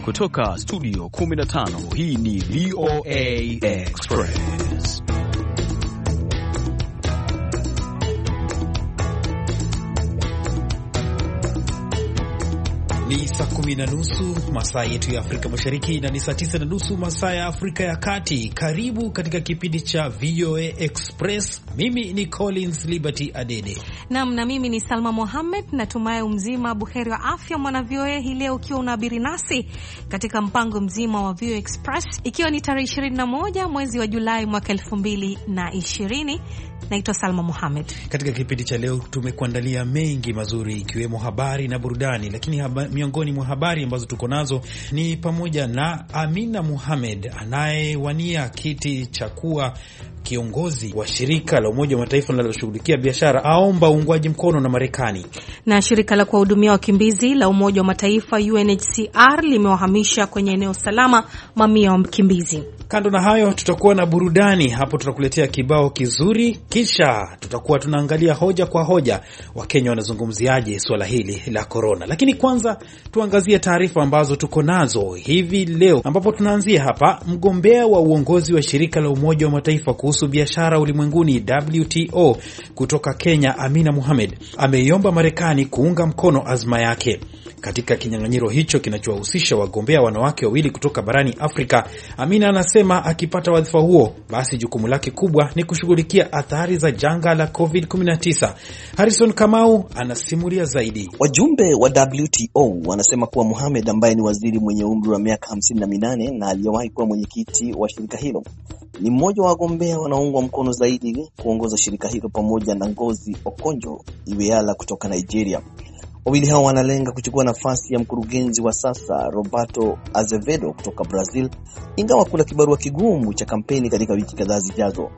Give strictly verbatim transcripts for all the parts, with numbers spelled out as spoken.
Kutoka studio kumi na tano, hii ni V O A Express. Ni saa kumi na nusu masaa yetu ya Afrika Mashariki na ni saa tisa na nusu masaa ya Afrika ya Kati. Karibu katika kipindi cha V O A Express. Mimi ni Collins Liberty Adede. Naam, na mimi ni Salma Mohamed. Natumai mzima buheri wa afya mwana V O A hii leo ukiwa unabiri nasi katika mpango mzima wa V O A Express, ikiwa ni tarehe ishirini na moja mwezi wa Julai mwaka elfu mbili na ishirini. Naitwa Salma Mohamed. Katika kipindi cha leo tumekuandalia mengi mazuri ikiwemo habari na burudani, lakini haba, miongoni mwa habari ambazo tuko nazo ni pamoja na Amina Mohamed anayewania kiti cha kuwa kiongozi wa shirika la Umoja wa Mataifa linaloshughulikia biashara aomba uungwaji mkono na Marekani. Na shirika la kuwahudumia wakimbizi la Umoja wa Mataifa U N H C R limewahamisha kwenye eneo salama mamia wa wakimbizi. Kando na hayo tutakuwa na burudani, hapo tutakuletea kibao kizuri, kisha tutakuwa tunaangalia hoja kwa hoja Wakenya wanazungumziaje swala hili la corona. Lakini kwanza tuangazie taarifa ambazo tuko nazo hivi leo, ambapo tunaanzia hapa. Mgombea wa uongozi wa shirika la Umoja wa Mataifa kuhusu biashara ulimwenguni W T O kutoka Kenya, Amina Mohamed, ameiomba Marekani kuunga mkono azma yake. Katika kinyang'anyiro hicho kinachohusisha wagombea wanawake wawili kutoka barani Afrika, Amina anasema akipata wadhifa huo, basi jukumu lake kubwa ni kushughulikia athari za janga la COVID kumi na tisa. Harrison Kamau anasimulia zaidi. Wajumbe wa W T O wanasema kuwa Mohamed, ambaye ni waziri mwenye umri wa miaka hamsini na minane na aliyewahi kuwa mwenyekiti wa shirika hilo, ni mmoja wa wagombea wanaoungwa mkono zaidi kuongoza shirika hilo, pamoja na Ngozi Okonjo-Iweala kutoka Nigeria. Wawili hao wanalenga kuchukua nafasi ya mkurugenzi wa sasa Roberto Azevedo kutoka Brazil, ingawa kuna kibarua kigumu cha kampeni katika wiki kadhaa zijazo.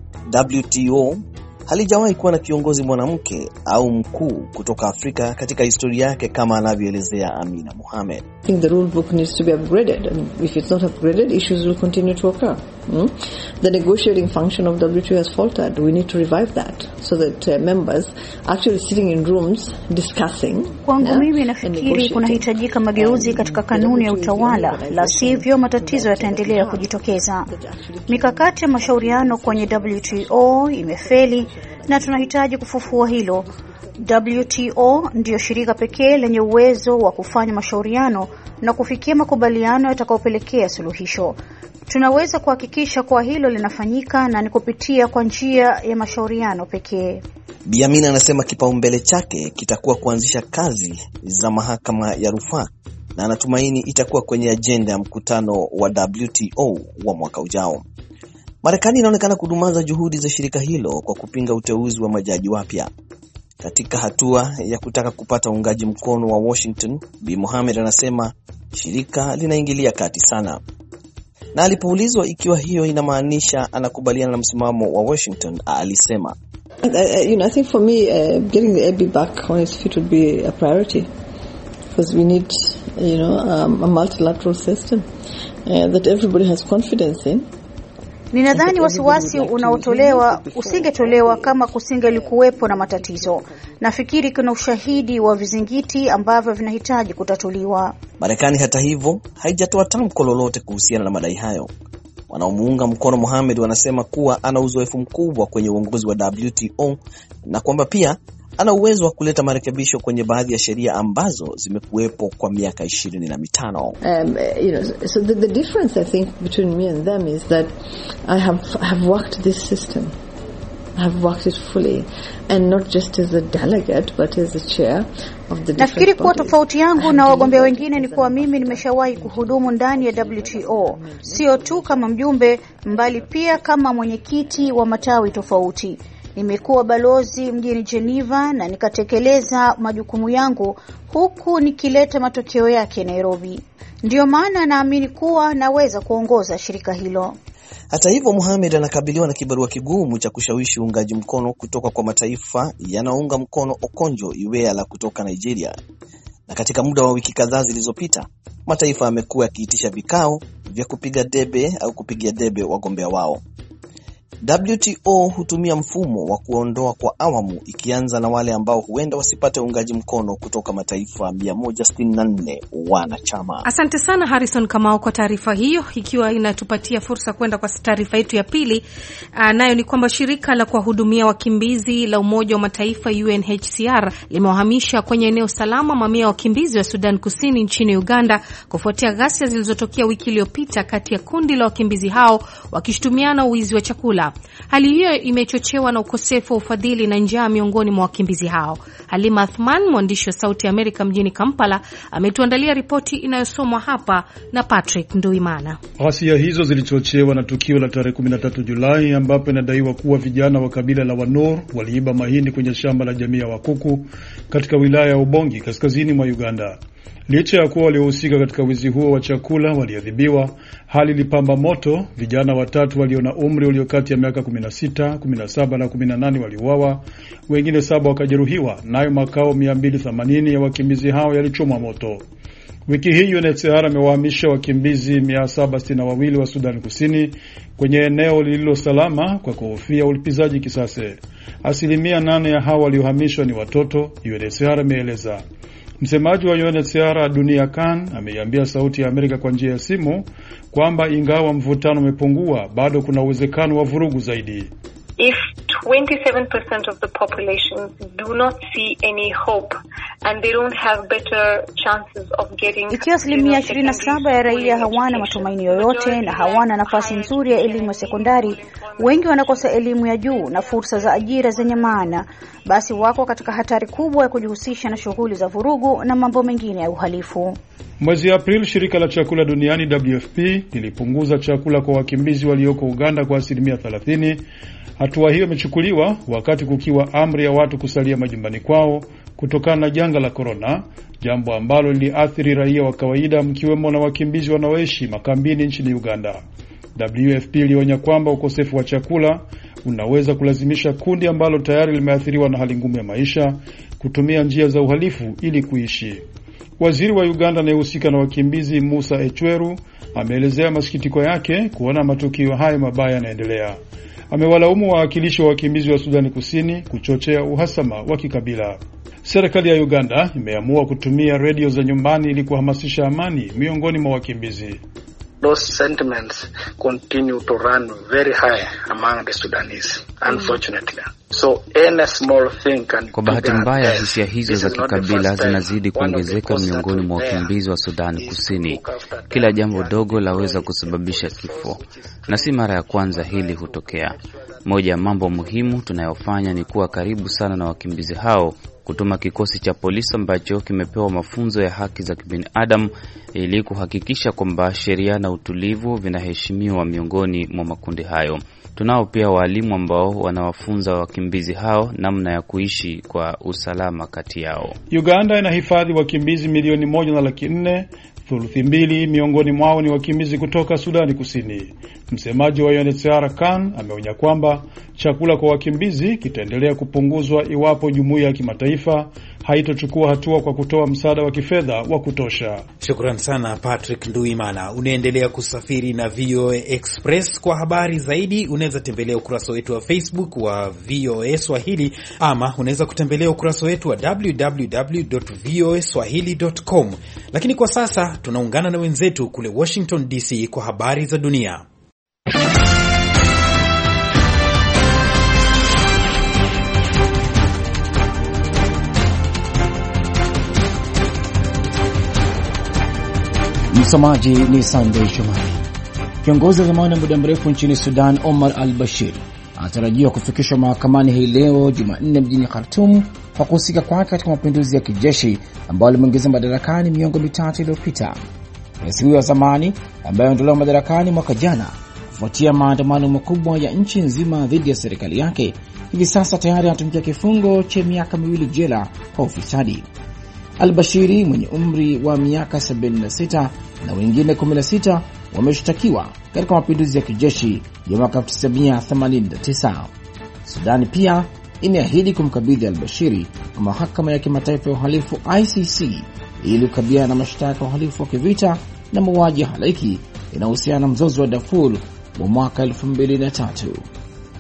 W T O halijawahi kuwa na kiongozi mwanamke au mkuu kutoka Afrika katika historia yake, kama anavyoelezea Amina Mohamed. I think the rule book needs to be upgraded, and if it's not upgraded, issues will continue to occur. Hmm? The negotiating function of W T O has faltered. We need to revive that so that uh, members actually sitting in rooms discussing. Kwangu mimi nafikiri kunahitajika mageuzi katika kanuni ya utawala, la sivyo matatizo yataendelea kujitokeza. Mikakati ya mashauriano kwenye W T O imefeli na tunahitaji kufufua hilo. W T O ndio shirika pekee lenye uwezo wa kufanya mashauriano na kufikia makubaliano yatakayopelekea suluhisho. Tunaweza kuhakikisha kwa hilo linafanyika, na ni kupitia kwa njia ya mashauriano pekee. Bi Amina anasema kipaumbele chake kitakuwa kuanzisha kazi za mahakama ya rufaa, na anatumaini itakuwa kwenye ajenda ya mkutano wa W T O wa mwaka ujao. Marekani inaonekana kudumaza juhudi za shirika hilo kwa kupinga uteuzi wa majaji wapya. Katika hatua ya kutaka kupata uungaji mkono wa Washington, Bi Mohamed anasema shirika linaingilia kati sana. Na alipoulizwa ikiwa hiyo inamaanisha anakubaliana na msimamo wa Washington, alisema, I, I, you know, I think for me, uh, getting the A B back on its feet would be a priority, because we need, you know, um, a multilateral system uh, that everybody has confidence in. Ninadhani wasiwasi unaotolewa usingetolewa kama kusingelikuwepo na matatizo. Nafikiri kuna ushahidi wa vizingiti ambavyo vinahitaji kutatuliwa. Marekani hata hivyo haijatoa tamko lolote kuhusiana na madai hayo. Wanaomuunga mkono Mohamed wanasema kuwa ana uzoefu mkubwa kwenye uongozi wa W T O na kwamba pia ana uwezo wa kuleta marekebisho kwenye baadhi ya sheria ambazo zimekuwepo kwa miaka ishirini na mitano. Um, you know, so the, the difference I think between me and them is that I have have worked this system. I have worked it fully, and not just as a delegate but as a chair of the. Nafikiri kuwa tofauti yangu na wagombea wengine ni kuwa mimi nimeshawahi kuhudumu ndani ya W T O, sio tu kama mjumbe, mbali pia kama mwenyekiti wa matawi tofauti. Nimekuwa balozi mjini Geneva na nikatekeleza majukumu yangu huku nikileta matokeo yake Nairobi. Ndio maana naamini kuwa naweza kuongoza shirika hilo. Hata hivyo, Mohamed anakabiliwa na kibarua kigumu cha kushawishi uungaji mkono kutoka kwa mataifa yanayounga mkono Okonjo-Iweala kutoka Nigeria. Na katika muda wa wiki kadhaa zilizopita, mataifa yamekuwa yakiitisha vikao vya kupiga debe au kupigia debe wagombea wao. W T O hutumia mfumo wa kuondoa kwa awamu, ikianza na wale ambao huenda wasipate uungaji mkono kutoka mataifa mia moja sitini na nne wanachama. Asante sana Harrison Kamau kwa taarifa hiyo, ikiwa inatupatia fursa kwenda kwa taarifa yetu ya pili. Nayo ni kwamba shirika la kuwahudumia wakimbizi la Umoja wa Mataifa U N H C R limewahamisha kwenye eneo salama mamia ya wakimbizi wa Sudan Kusini nchini Uganda kufuatia ghasia zilizotokea wiki iliyopita kati ya kundi la wakimbizi hao wakishtumiana uwizi wa chakula. Hali hiyo imechochewa na ukosefu wa ufadhili na njaa miongoni mwa wakimbizi hao. Halima Athman, mwandishi wa Sauti ya Amerika mjini Kampala, ametuandalia ripoti inayosomwa hapa na Patrick Nduimana. Ghasia hizo zilichochewa na tukio la tarehe kumi na tatu Julai ambapo inadaiwa kuwa vijana wa kabila la Wanor waliiba mahindi kwenye shamba la jamii ya Wakuku katika wilaya ya Ubongi kaskazini mwa Uganda. Licha ya kuwa waliohusika katika wizi huo wa chakula waliadhibiwa, hali ilipamba moto. Vijana watatu walio na umri ulio kati ya miaka kumi na sita, kumi na saba na kumi na nane waliuawa, wengine saba wakajeruhiwa, nayo makao mia mbili themanini ya wakimbizi hao yalichomwa moto. Wiki hii U N H C R amewahamisha wakimbizi mia saba sitini na wawili wa Sudan Kusini kwenye eneo lililo salama kwa kuhofia ulipizaji kisasi. Asilimia nane ya hao waliohamishwa ni watoto, U N H C R ameeleza. Msemaji wa U N H C R Dunia Khan ameiambia Sauti ya Amerika kwa njia ya simu kwamba ingawa mvutano umepungua, bado kuna uwezekano wa vurugu zaidi. If twenty-seven percent of the population do not see any hope and they don't have better chances of getting, ikiwa asilimia ishirini na saba ya raia hawana matumaini yoyote na hawana nafasi nzuri ya elimu ya sekondari, wengi wanakosa elimu ya juu na fursa za ajira zenye maana, basi wako katika hatari kubwa ya kujihusisha na shughuli za vurugu na mambo mengine ya uhalifu. Mwezi Aprili, shirika la chakula duniani W F P lilipunguza chakula kwa wakimbizi walioko Uganda kwa asilimia thelathini. Hatua hiyo imechukuliwa wakati kukiwa amri ya watu kusalia majumbani kwao kutokana na janga la corona, jambo ambalo liliathiri raia wa kawaida mkiwemo na wakimbizi wanaoishi makambini nchini Uganda. W F P ilionya kwamba ukosefu wa chakula unaweza kulazimisha kundi ambalo tayari limeathiriwa na hali ngumu ya maisha kutumia njia za uhalifu ili kuishi. Waziri wa Uganda anayehusika na wakimbizi Musa Echweru ameelezea masikitiko yake kuona matukio haya mabaya yanaendelea. Amewalaumu wawakilishi wa wakimbizi wa Sudani Kusini kuchochea uhasama wa kikabila. Serikali ya Uganda imeamua kutumia redio za nyumbani ili kuhamasisha amani miongoni mwa wakimbizi. Those sentiments continue to run very high among the Sudanese, unfortunately. So any small thing can... Kwa bahati mbaya, hisia hizo za kikabila zinazidi kuongezeka miongoni mwa wakimbizi wa Sudan Kusini. Kila jambo dogo laweza kusababisha kifo, na si mara ya kwanza hili hutokea. Moja ya mambo muhimu tunayofanya ni kuwa karibu sana na wakimbizi hao, kutuma kikosi cha polisi ambacho kimepewa mafunzo ya haki za kibinadamu ili kuhakikisha kwamba sheria na utulivu vinaheshimiwa miongoni mwa makundi hayo. Tunao pia walimu ambao wanawafunza wakimbizi hao namna ya kuishi kwa usalama kati yao. Uganda inahifadhi wakimbizi milioni moja na laki nne, thuluthi mbili miongoni mwao ni wakimbizi kutoka Sudani Kusini. Msemaji wa U N H C R Khan ameonya kwamba chakula kwa wakimbizi kitaendelea kupunguzwa iwapo jumuiya ya kimataifa haitochukua hatua kwa kutoa msaada wa kifedha wa kutosha. Shukrani sana Patrick Nduimana. Unaendelea kusafiri na V O A Express. Kwa habari zaidi unaweza tembelea ukurasa wetu wa Facebook wa V O A Swahili, ama unaweza kutembelea ukurasa wetu wa w w w dot v o a swahili dot com. Lakini kwa sasa tunaungana na wenzetu kule Washington D C kwa habari za dunia. Msomaji ni Sunday Shomari. Kiongozi wa zamani wa muda mrefu nchini Sudan, Omar al-Bashir, anatarajiwa kufikishwa mahakamani hii leo Jumanne mjini Khartoum kwa kuhusika kwake katika mapinduzi ya kijeshi ambayo limeongeza madarakani miongo mitatu iliyopita. Rais huyo wa zamani ambaye aliondolewa madarakani mwaka jana kufuatia maandamano makubwa ya nchi nzima dhidi ya serikali yake, hivi sasa tayari anatumikia kifungo cha miaka miwili jela kwa ufisadi. Al-Bashiri mwenye umri wa miaka sabini na sita na wengine kumi na sita wameshtakiwa katika mapinduzi ya kijeshi ya mwaka elfu tisa mia themanini na tisa. Sudani pia imeahidi kumkabidhi Al-Bashiri kwa mahakama ya kimataifa ya uhalifu I C C ili kukabiliana na mashtaka ya uhalifu wa kivita na mauaji halaiki inayohusiana na mzozo wa Darfur wa mwaka elfu mbili na tatu.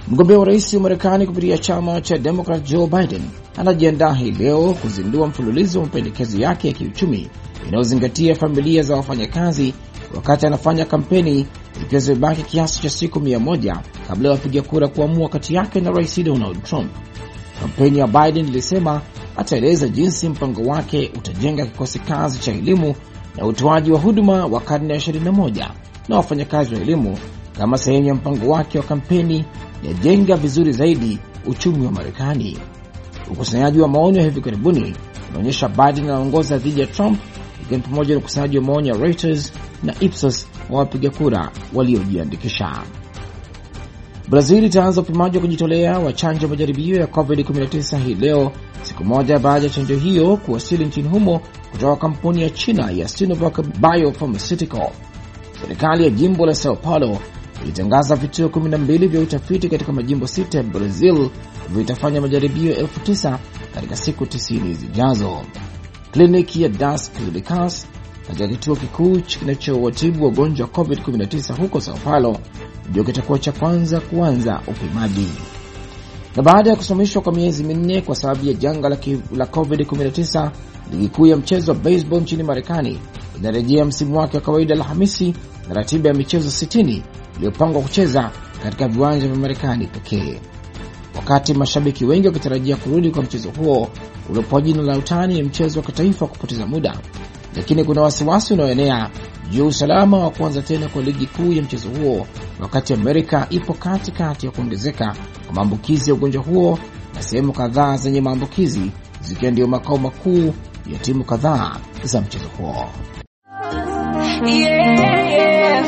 Mgombea wa rais wa Marekani kupitia chama cha Democrat Joe Biden anajiandaa hii leo kuzindua mfululizo wa mapendekezo yake ya kiuchumi inayozingatia familia za wafanyakazi wakati anafanya kampeni, ikiwa zimebaki kiasi cha siku mia moja kabla ya wapiga kura kuamua kati yake na rais Donald Trump. Kampeni ya Biden ilisema ataeleza jinsi mpango wake utajenga kikosi kazi cha elimu na utoaji wa huduma wa karne ya ishirini na moja na wafanyakazi wa elimu kama sehemu ya mpango wake wa kampeni ya jenga vizuri zaidi uchumi wa Marekani. Ukusanyaji wa maoni ya hivi karibuni unaonyesha Biden anaongoza dhidi ya Trump, ikiwa ni pamoja na ukusanyaji wa maoni ya Reuters na Ipsos wa wapiga kura waliojiandikisha. Brazil itaanza upimaji wa kujitolea wa chanjo majaribio ya covid kumi na tisa hii leo, siku moja baada ya chanjo hiyo kuwasili nchini humo kutoka kampuni ya China ya Sinovac Biopharmaceutical. Serikali ya jimbo la Sao Paulo ilitangaza vituo kumi na mbili vya utafiti katika majimbo sita ya Brazil vitafanya majaribio elfu tisa katika siku tisini zijazo. Kliniki ya Das Clínicas katika kituo kikuu kinachowatibu wagonjwa wa covid kumi na tisa huko Sao Paulo ndio kitakuwa cha kwanza kuanza upimaji. Na baada ya kusimamishwa kwa miezi minne kwa sababu ya janga la, la covid kumi na tisa, ligi kuu ya mchezo wa baseball nchini Marekani inarejea msimu wake wa kawaida Alhamisi na ratiba ya michezo sitini iliyopangwa kucheza katika viwanja vya Marekani pekee. Wakati mashabiki wengi wakitarajia kurudi kwa mchezo huo uliopewa jina la utani ya mchezo wa kitaifa kupoteza muda, lakini kuna wasiwasi unaoenea juu ya usalama wa kuanza tena kwa ligi kuu ya mchezo huo wakati Amerika ipo katikati ya kuongezeka kwa maambukizi ya ugonjwa huo na sehemu kadhaa zenye maambukizi zikiwa ndio makao makuu ya timu kadhaa za mchezo huo. Yeah, yeah,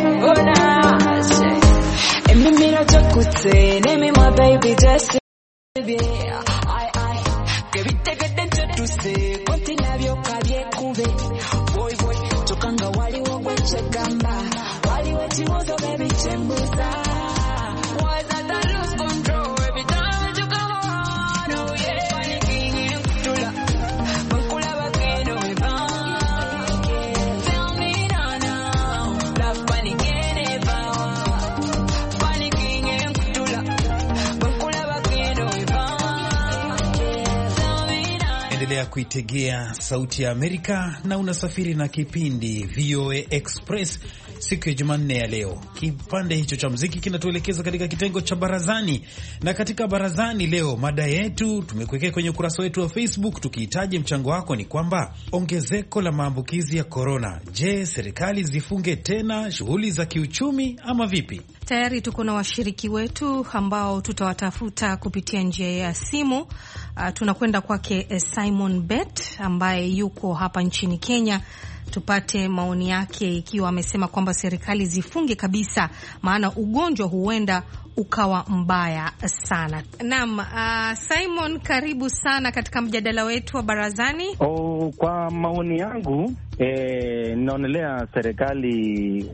Endelea kuitegea Sauti ya Amerika na unasafiri na kipindi V O A Express siku ya Jumanne ya leo. Kipande hicho cha muziki kinatuelekeza katika kitengo cha barazani, na katika barazani leo mada yetu tumekuwekea kwenye ukurasa wetu wa Facebook tukihitaji mchango wako ni kwamba ongezeko la maambukizi ya corona, je, serikali zifunge tena shughuli za kiuchumi ama vipi? Tayari tuko na washiriki wetu ambao tutawatafuta kupitia njia ya simu. Uh, tunakwenda kwake uh, Simon Bet ambaye yuko hapa nchini Kenya, tupate maoni yake ikiwa amesema kwamba serikali zifunge kabisa, maana ugonjwa huenda ukawa mbaya sana. Naam, uh, Simon, karibu sana katika mjadala wetu wa barazani. Oh, kwa maoni yangu eh, naonelea serikali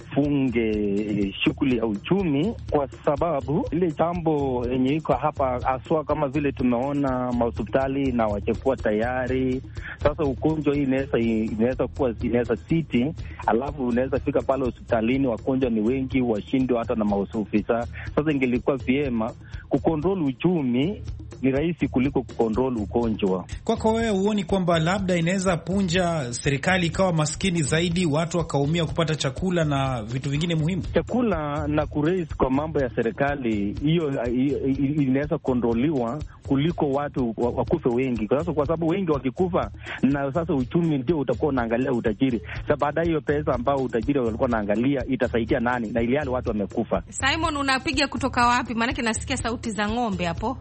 wafunge shughuli ya uchumi, kwa sababu ile jambo yenye iko hapa aswa kama vile tumeona mahospitali na wachekua tayari. Sasa ugonjwa hii inaweza inaweza kuwa inaweza siti, alafu unaweza fika pale hospitalini wagonjwa ni wengi, washindwe hata na maofisa. Sasa ingelikuwa vyema kukontrol uchumi, ni rahisi kuliko kukontrol ugonjwa. Kwako wewe uoni kwamba labda inaweza punja serikali ikawa maskini zaidi, watu wakaumia kupata chakula na vitu vingine muhimu? Chakula na kuraise kwa mambo ya serikali, hiyo inaweza kontroliwa kuliko watu wakufe wengi. Kwa sababu kwa sababu wengi wakikufa, na sasa uchumi ndio utakuwa unaangalia utajiri. Sasa baada hiyo pesa ambao utajiri walikuwa naangalia itasaidia nani, na ile hali watu wamekufa. Simon, unapiga kutoka wapi? Maana nasikia sauti za ng'ombe hapo.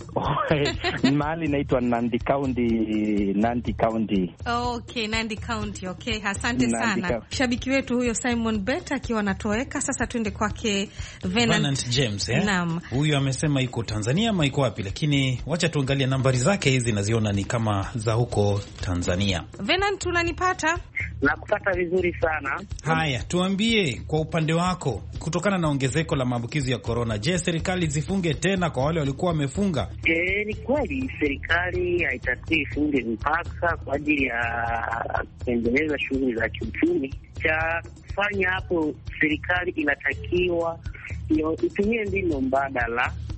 Mahali inaitwa Nandi County, Nandi County. Okay, Nandi County. Okay, asante sana. Shabiki wetu huyo Simon Bet akiwa anatoweka. Sasa tuende kwake Venant, Venant James, eh? Naam. Huyu amesema yuko Tanzania ama yuko wapi, lakini wacha tuangalie nambari zake hizi, naziona ni kama za huko Tanzania. Venant, unanipata? Nakupata vizuri sana. Haya, tuambie kwa upande wako, kutokana na ongezeko la maambukizi ya corona, je, serikali zifunge tena kwa wale walikuwa wamefunga? E, ni kweli serikali haitakiwi ifunge mpaka kwa ajili ya kuendeleza shughuli za kiuchumi. Cha kufanya hapo, serikali inatakiwa itumie mbinu mbadala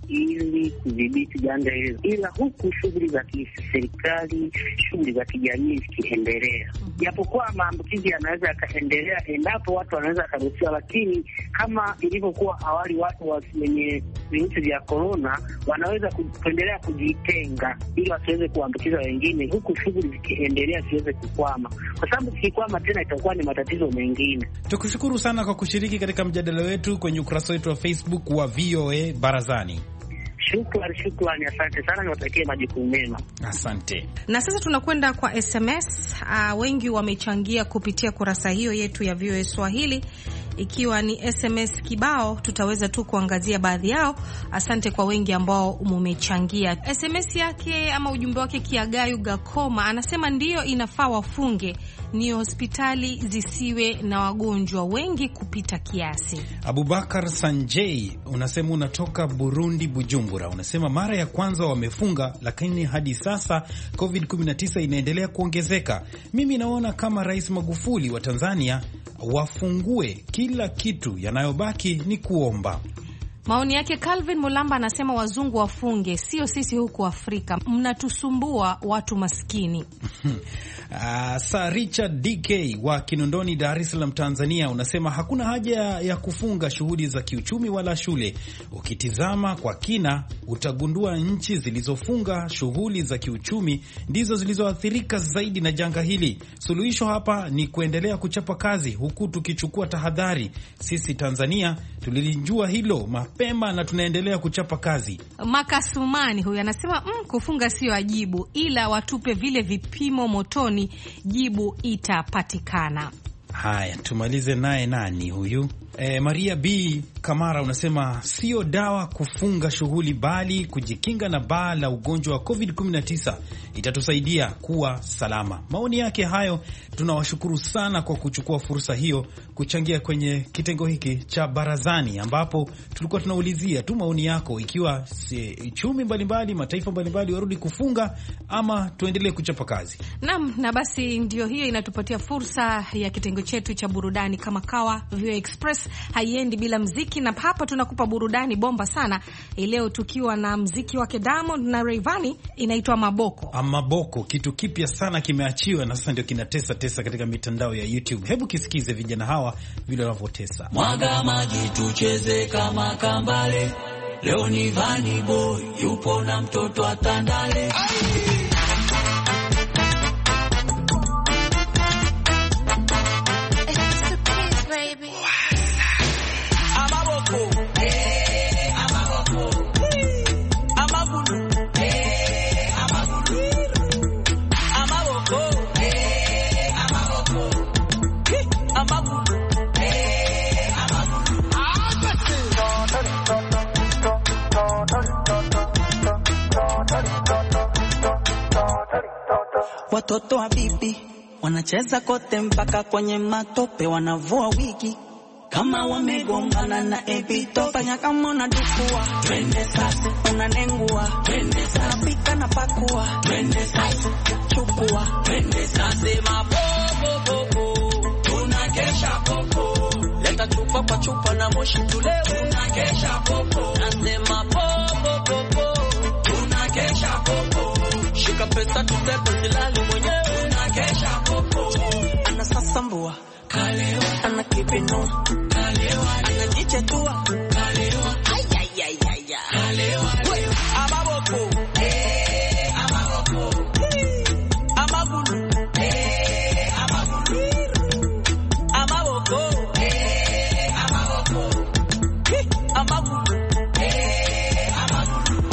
ili kudhibiti janga hilo, ila huku shughuli za kiserikali, shughuli za kijamii zikiendelea, japokuwa maambukizi yanaweza yakaendelea endapo watu wanaweza karuhusiwa, lakini kama ilivyokuwa awali, watu wenye virusi vya korona wanaweza kuendelea kujitenga ili wasiweze kuambukiza wengine, huku shughuli zikiendelea siweze kukwama, kwa sababu zikikwama tena itakuwa ni matatizo mengine. Tukushukuru sana kwa kushiriki katika mjadala wetu kwenye ukurasa wetu wa Facebook wa V O A Barazani. Shukrani, shukrani, asante sana, niwatakie majukumu mema. Asante. Na sasa tunakwenda kwa S M S. Uh, wengi wamechangia kupitia kurasa hiyo yetu ya V O A Swahili. Ikiwa ni S M S kibao, tutaweza tu kuangazia baadhi yao. Asante kwa wengi ambao mumechangia. S M S yake ama ujumbe wake Kiagayu Gakoma anasema ndio inafaa wafunge, ni hospitali zisiwe na wagonjwa wengi kupita kiasi. Abubakar Sanjay unasema unatoka Burundi, Bujumbura, unasema mara ya kwanza wamefunga, lakini hadi sasa covid kumi na tisa inaendelea kuongezeka. Mimi naona kama Rais Magufuli wa Tanzania wafungue kila kitu, yanayobaki ni kuomba. Maoni yake Calvin Mulamba anasema wazungu wafunge, sio sisi huku Afrika, mnatusumbua watu maskini. Uh, Sir Richard D K wa Kinondoni, Dar es Salaam, Tanzania unasema hakuna haja ya kufunga shughuli za kiuchumi wala shule. Ukitizama kwa kina utagundua nchi zilizofunga shughuli za kiuchumi ndizo zilizoathirika zaidi na janga hili. Suluhisho hapa ni kuendelea kuchapa kazi huku tukichukua tahadhari. Sisi Tanzania tulilijua hilo mapema na tunaendelea kuchapa kazi. Makasumani huyu anasema mm, kufunga sio ajibu, ila watupe vile vipimo motoni, jibu itapatikana. Haya, tumalize naye nani huyu? E, Maria B Kamara unasema sio dawa kufunga shughuli, bali kujikinga na baa la ugonjwa wa covid kumi na tisa itatusaidia kuwa salama. Maoni yake hayo. Tunawashukuru sana kwa kuchukua fursa hiyo kuchangia kwenye kitengo hiki cha barazani, ambapo tulikuwa tunaulizia tu maoni yako, ikiwa chumi mbalimbali, mataifa mbalimbali warudi kufunga ama tuendelee kuchapa kazi. Naam, na basi ndio hiyo inatupatia fursa ya kitengo chetu cha burudani kama kawa. V O A Express haiendi bila mziki, na hapa tunakupa burudani bomba sana leo, tukiwa na mziki wake Diamond na Rayvanny, inaitwa Maboko. Maboko, kitu kipya sana kimeachiwa na sasa ndio kinatesa tesa katika mitandao ya YouTube. Hebu kisikize vijana hawa vile wanavyotesa. Mwaga maji tucheze kama kambale, leo ni Vanny Boy yupo na mtoto atandale. Watoto wa bibi wanacheza kote mpaka kwenye matope, wanavua wigi kama wamegombana na ebito. Fanya kama unadukua, twende sasa, unanengua, twende sasa, pika na pakua, twende sasa, chukua, twende sasa. Mabobo bobo tunakesha popo, leta chupa kwa chupa na moshi tule, tunakesha popo. Nasema bobo bobo tunakesha popo, shika pesa tutepe silali mwenyewe, unakesha popo. Ana sasambua kalewa, ana kipino kalewa, ana jichetua kalewa, ay ay ay ay kalewa. Amaboko eh, amaboko amabulu eh, amabulu amaboko eh, amaboko amabulu eh, amabulu.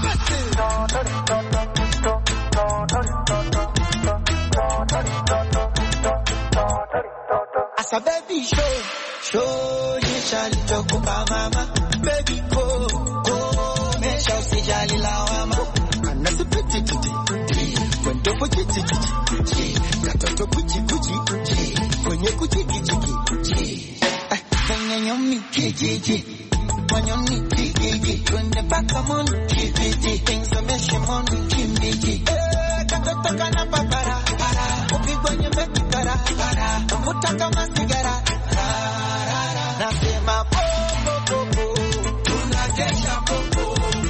As a baby show, show you shall talk about mama. Baby go, go, me shall see jali lawama. And as a pretty kitty, when do for kitty kitty, katoto kuchi kuchi, when you kuchi kuchi, when you me kiji, when you me kiji, when the back of on kiji, things are meshing on kiji. Katoto kana papara, para, upigwa nyembe kara, para, mvuta kama sigara, rara, nasema popo popo, tunakesha popo,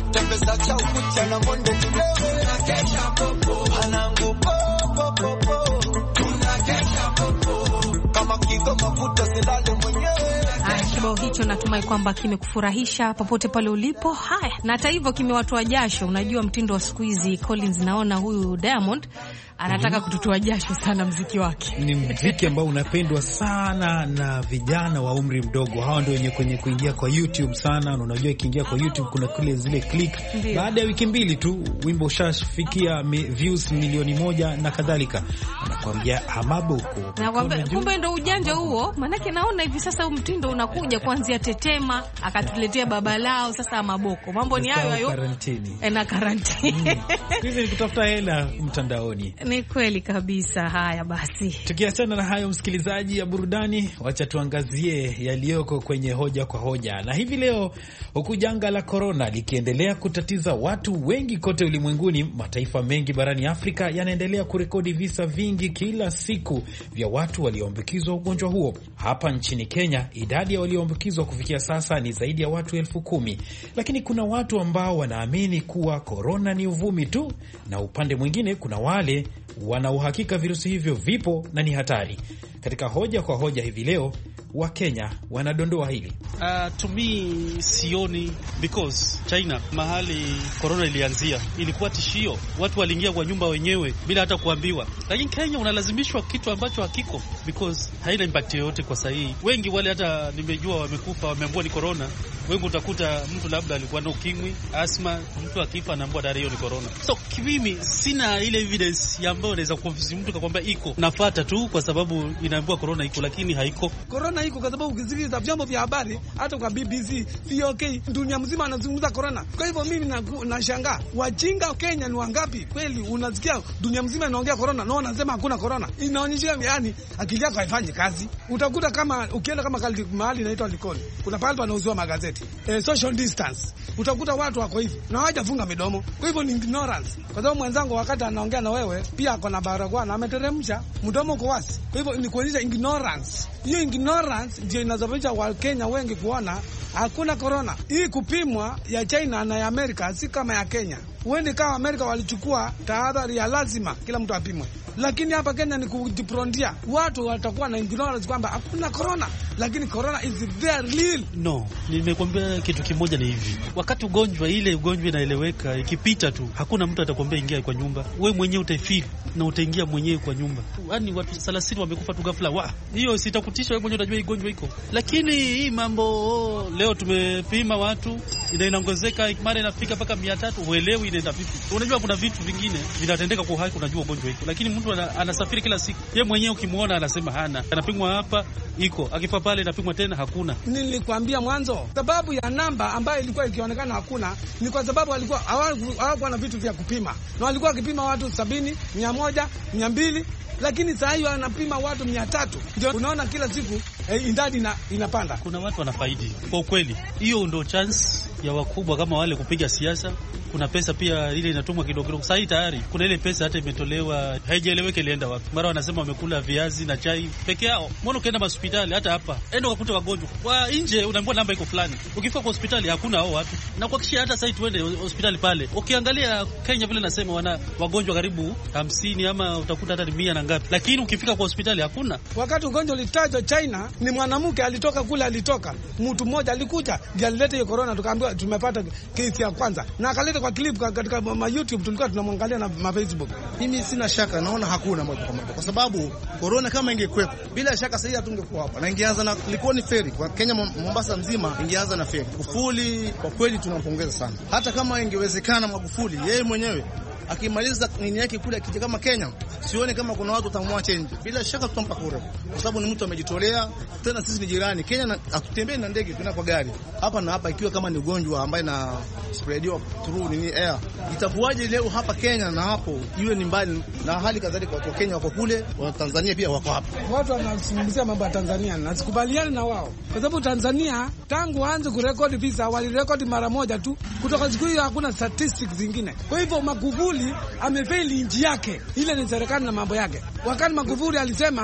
mchana monde tulewe tunakesha popo anangu popo popo tunakesha popo kama kiko mafuta silale mwenyewe. Haya, kibao hicho natumai kwamba kimekufurahisha popote pale ulipo. Haya, na hata hivyo kimewatoa jasho. Unajua mtindo wa siku hizi Collins, naona huyu Diamond anataka kututoa jasho sana mziki wake. Ni mziki ambao unapendwa sana na vijana wa umri mdogo. Hawa ndio wenye kwenye kuingia kwa YouTube sana. Na unajua ikiingia kwa YouTube kuna kule zile click. Baada ya wiki mbili tu wimbo ushafikia views milioni moja na kadhalika. Anakuambia amaboko. Nakwambia kumbe ndio ujanja huo. Manake naona hivi sasa mtindo unakuja kuanzia Tetema akatuletea baba lao sasa amaboko. Mambo ni hayo hayo. Karantini. Na karantini. Hizi ni kutafuta hela mtandaoni. Ni kweli kabisa. Haya basi, tukiachana na hayo msikilizaji ya burudani, wacha tuangazie yaliyoko kwenye hoja kwa hoja. Na hivi leo, huku janga la corona likiendelea kutatiza watu wengi kote ulimwenguni, mataifa mengi barani Afrika yanaendelea kurekodi visa vingi kila siku vya watu walioambukizwa ugonjwa huo. Hapa nchini Kenya, idadi ya walioambukizwa kufikia sasa ni zaidi ya watu elfu kumi. Lakini kuna watu ambao wanaamini kuwa corona ni uvumi tu, na upande mwingine kuna wale wana uhakika virusi hivyo vipo na ni hatari. Katika hoja kwa hoja hivi leo, wa Kenya wanadondoa hili. Uh, to me sioni, because China mahali corona ilianzia ilikuwa tishio, watu waliingia kwa nyumba wenyewe bila hata kuambiwa. Lakini Kenya unalazimishwa kitu ambacho hakiko, because haina impact yoyote kwa sahihi. Wengi wale hata nimejua wamekufa wameambiwa ni corona. Wengi utakuta mtu labda alikuwa na ukimwi, asma, mtu akifa anaambiwa tayari hiyo ni corona. So mimi sina ile evidence ambayo inaweza kuconvince mtu kakwambia iko. Nafuata tu kwa sababu inaambiwa corona iko, lakini haiko. Corona iko kwa sababu ukisikiliza vyombo vya habari hata kwa B B C, V O K, dunia mzima anazungumza corona. Kwa hivyo mimi nashangaa, wajinga Kenya ni wangapi? Kweli unasikia dunia mzima inaongea corona, na wanasema hakuna corona. Inaonyesha yani akili yako haifanyi kazi. Utakuta kama ukienda kama mahali inaitwa Likoni, kuna pale panauzwa magazeti. Eh, social distance. Utakuta watu wako hivi na hawajafunga midomo. Kwa hivyo ni ignorance. Kwa sababu mwenzangu wakati anaongea na wewe pia ako na barakoa na ameteremsha mdomo kwa wazi. Kwa hivyo ni kuonyesha ignorance. Hiyo ignorance ndio inasababisha Wakenya wengi kuona hakuna corona. Hii kupimwa ya China na ya Amerika si kama ya Kenya. Wewe kama Amerika walichukua tahadhari ya lazima kila mtu apimwe. Lakini hapa Kenya ni kujiprondia. Watu watakuwa na ignorance kwamba hakuna corona, lakini corona is very real. No, nimekwambia kitu kimoja ni hivi. Wakati ugonjwa ile ugonjwa inaeleweka, ikipita tu hakuna mtu atakwambia ingia kwa nyumba. Wewe mwenyewe utaifeel na utaingia mwenyewe kwa nyumba. Yaani watu thelathini wamekufa tu ghafla. Wa, hiyo sitakutisha, wewe mwenyewe utajua ugonjwa iko. Lakini hii mambo oh, leo tumepima watu ina inaongezeka, mara inafika mpaka mia tatu, uelewi inaenda vipi. Unajua kuna vitu vingine vinatendeka kwa hai, unajua ugonjwa iko. Lakini mtu anasafiri kila siku. Yeye mwenyewe ukimuona anasema hana. Anapimwa hapa iko, akifa pale inapimwa tena hakuna. Nilikwambia mwanzo, sababu ya namba ambayo ilikuwa ikionekana hakuna ni kwa sababu walikuwa hawakuwa na vitu vya kupima. Na walikuwa wakipima watu sabini, mia moja, mia mbili, lakini sasa hiyo anapima watu mia tatu. Ndio unaona kila siku eh, idadi ina, inapanda. Kuna watu wanafaidi. Kwa ukweli, hiyo ndio chance ya wakubwa kama wale kupiga siasa. Kuna pesa pia ile inatumwa kidogo kidogo. Sasa tayari kuna ile pesa hata imetolewa, haijaeleweka ilienda wapi. Mara wanasema wamekula viazi na chai peke yao. Mbona ukienda hospitali hata hapa, enda ukakuta wagonjwa kwa nje, unaambiwa namba iko fulani. Ukifika kwa hospitali hakuna hao watu. Na kuhakikisha hata sasa tuende hospitali pale. Ukiangalia Kenya vile nasema wana wagonjwa karibu hamsini ama utakuta hata mia na ngapi. Lakini ukifika kwa hospitali hakuna. Wakati ugonjwa ulitajwa China, ni mwanamke alitoka kule, alitoka. Mtu mmoja alikuja, ndiye alileta hiyo corona, tukaambiwa tumepata kesi ya kwanza. Na akaleta kwa clip katika ma YouTube, tulikuwa tunamwangalia na ma Facebook. Mimi sina shaka, naona hakuna moja kwa moja. Kwa sababu corona kama ingekuwepo, bila shaka sasa hatungekuwa hapa. Na ingeanza na Likoni ferry kwa Kenya Mombasa mzima, ingeanza na ferry. Magufuli kwa kweli tunampongeza sana. Hata kama ingewezekana Magufuli yeye mwenyewe akimaliza nini yake kule akija kama Kenya, sione kama kuna watu watamwacha nje. Bila shaka tutampa kura, kwa sababu ni mtu amejitolea. Tena sisi ni jirani. Kenya na atutembee na ndege, tuna kwa gari hapa na hapa. Ikiwa kama ni ugonjwa ambaye na spreadiwa through nini air, itakuwaje leo hapa Kenya na hapo iwe ni mbali? Na hali kadhalika watu wa Kenya wako kule, wa Tanzania pia wako hapa. Watu wanazungumzia mambo ya Tanzania na sikubaliani na wao, kwa sababu Tanzania tangu aanze kurekodi visa walirekodi mara moja tu. Kutoka siku hiyo hakuna statistics zingine. Kwa hivyo Magufuli amefeli nchi yake. Ile ni serikali na mambo yake. Wakati Magufuli alisema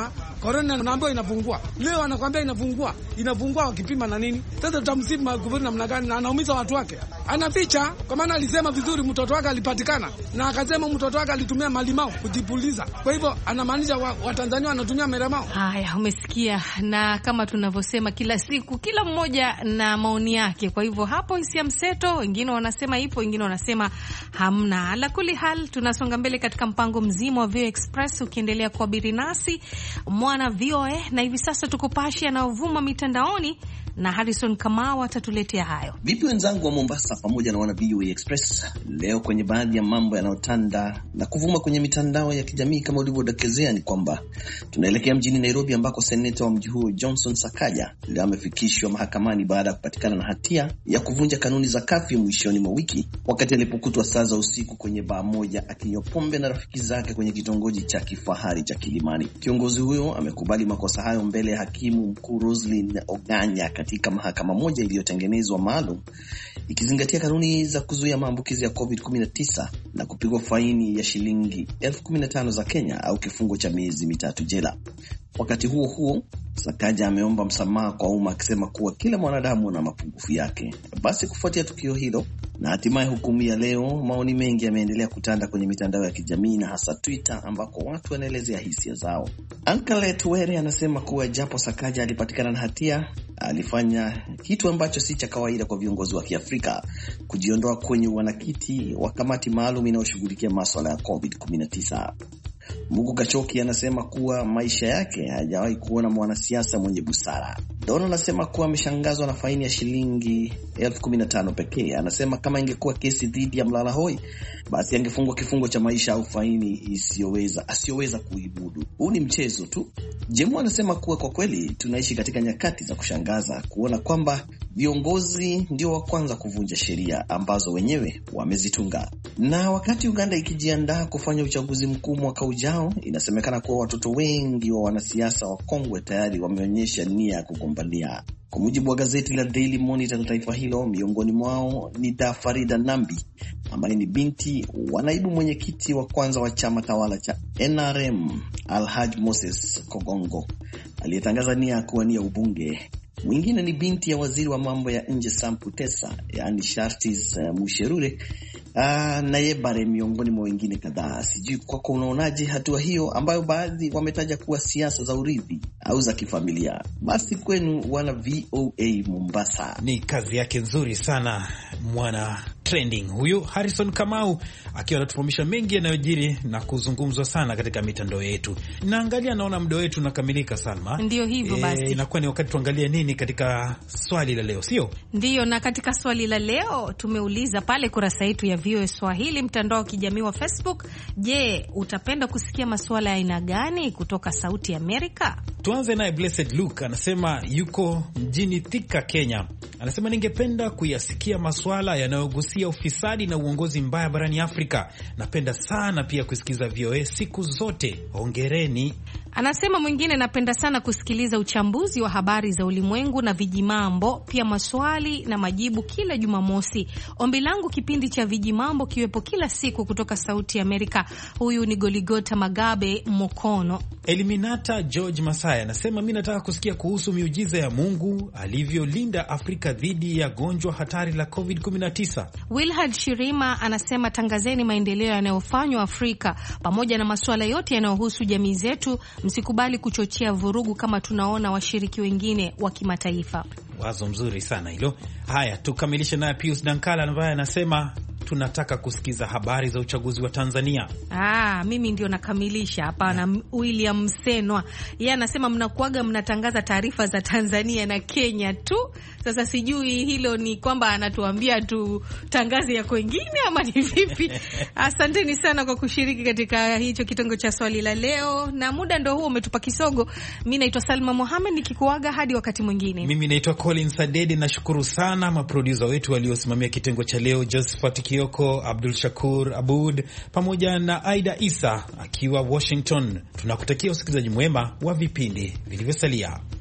Corona naambiwa inafungua. Leo anakuambia inafungua. Inafungua wakipima na nini? Sasa tutamsifu Magufuli namna gani na anaumiza watu wake? Anaficha kwa maana alisema vizuri mtoto wake alipatikana na akasema mtoto wake alitumia malimao kujipuliza. Kwa hivyo anamaanisha Watanzania wa wanatumia meramao. Haya, umesikia, na kama tunavyosema kila siku, kila mmoja na maoni yake. Kwa hivyo hapo hisia mseto, wengine wanasema ipo, wengine wanasema hamna. Ala kuli hal, tunasonga mbele katika mpango mzima wa V O A Express ukiendelea kuabiri nasi mwana V O A, na hivi sasa tukupashia na uvuma mitandaoni na Harrison Kamau atatuletea hayo. Vipi wenzangu wa Mombasa pamoja na wana V O A Express, leo kwenye baadhi ya mambo yanayotanda na kuvuma kwenye mitandao ya kijamii kama ulivyodokezea ni kwamba tunaelekea mjini Nairobi ambako seneta wa mji huo Johnson Sakaja leo amefikishwa mahakamani baada ya kupatikana na hatia ya kuvunja kanuni za kafyu mwishoni mwa wiki wakati alipokutwa saa za usiku kwenye baa moja akinywa pombe na rafiki zake kwenye kitongoji cha kifahari cha Kilimani. Kiongozi huyo amekubali makosa hayo mbele ya hakimu mkuu Roslyn Oganya katika mahakama moja iliyotengenezwa maalum ikizingatia kanuni za kuzuia maambukizi ya covid kumi na tisa na kupigwa faini ya shilingi elfu kumi na tano za Kenya au kifungo cha miezi mitatu jela. Wakati huo huo, Sakaja ameomba msamaha kwa umma akisema kuwa kila mwanadamu ana mapungufu yake. Basi kufuatia tukio hilo na hatimaye hukumu ya leo, maoni mengi yameendelea kutanda kwenye mitandao ya kijamii na hasa Twitter ambako watu wanaelezea hisia zao. Ankalet Were anasema kuwa japo Sakaja alipatikana na hatia, alifanya kitu ambacho si cha kawaida kwa viongozi wa Kiafrika, kujiondoa kwenye wanakiti wa kamati maalum inayoshughulikia masuala ya covid kumi na tisa. Mungu Kachoki anasema kuwa maisha yake hajawahi kuona mwanasiasa mwenye busara. Dono anasema kuwa ameshangazwa na faini ya shilingi elfu kumi na tano pekee. Anasema kama ingekuwa kesi dhidi ya Mlala Hoi, basi angefungwa kifungo cha maisha au faini isiyoweza asiyoweza kuimudu. Huu ni mchezo tu. Jemu anasema kuwa kwa kweli tunaishi katika nyakati za kushangaza kuona kwamba viongozi ndio wa kwanza kuvunja sheria ambazo wenyewe wamezitunga. Na wakati Uganda ikijiandaa kufanya uchaguzi mkuu mwaka ujao, inasemekana kuwa watoto wengi wa wanasiasa wa kongwe tayari wameonyesha nia ya kugombania. Kwa mujibu wa gazeti la Daily Monitor la taifa hilo, miongoni mwao ni Da Farida Nambi ambaye ni binti wa naibu mwenyekiti wa kwanza wa chama tawala cha N R M Alhaj Moses Kogongo aliyetangaza nia ya kuwania ubunge. Mwingine ni binti ya waziri wa mambo ya nje Sam Kutesa, yani Shartis uh, Musherure uh, na Yebare miongoni mwa wengine kadhaa. Sijui kwako unaonaje hatua hiyo ambayo baadhi wametaja kuwa siasa za urithi au za kifamilia? Basi kwenu wana V O A Mombasa. Ni kazi yake nzuri sana mwana trending huyu Harrison Kamau akiwa anatufahamisha mengi yanayojiri na kuzungumzwa sana katika mitandao yetu. Naangalia naona muda wetu unakamilika, Salma. Ndio hivyo basi. E, inakuwa ni wakati tuangalie nini katika swali la leo, sio? Ndio, na katika swali la leo tumeuliza pale kurasa yetu ya V O A Swahili mtandao wa kijamii wa Facebook, je, utapenda kusikia masuala ya aina gani kutoka Sauti ya Amerika? Tuanze naye Blessed Luke, anasema yuko mjini Thika, Kenya. Anasema ningependa kuyasikia masuala yanayogusia ufisadi na uongozi mbaya barani Afrika. Napenda sana pia kusikiza V O A siku zote. Hongereni. Anasema mwingine, napenda sana kusikiliza uchambuzi wa habari za ulimwengu na vijimambo, pia maswali na majibu kila Jumamosi. Ombi langu kipindi cha vijimambo kiwepo kila siku kutoka Sauti ya Amerika. Huyu ni Goligota Magabe Mokono. Eliminata George Masaya anasema mimi nataka kusikia kuhusu miujiza ya Mungu alivyolinda Afrika dhidi ya gonjwa hatari la covid kumi na tisa. Wilhard Shirima anasema tangazeni maendeleo yanayofanywa Afrika pamoja na masuala yote yanayohusu jamii zetu. Msikubali kuchochea vurugu kama tunaona washiriki wengine wa kimataifa. Wazo mzuri sana hilo. Haya, tukamilishe naye Pius Dankala ambaye anasema tunataka kusikiza habari za uchaguzi wa Tanzania. Ah, mimi ndio nakamilisha hapa na William Msenwa. Yeye anasema mnakuaga mnatangaza taarifa za Tanzania na Kenya tu. Sasa sijui hilo ni kwamba anatuambia tu tangazi ya kwingine ama ni vipi? Asanteni sana kwa kushiriki katika hicho kitengo cha swali la leo. Na muda ndio huo umetupa kisogo. Mimi naitwa Salma Mohamed nikikuaga hadi wakati mwingine. Mimi naitwa Colin Sadedi, nashukuru sana maproducer wetu waliosimamia kitengo cha leo, Josephat Kioko, Abdul Shakur Abud pamoja na Aida Isa akiwa Washington. Tunakutakia usikilizaji mwema wa vipindi vilivyosalia.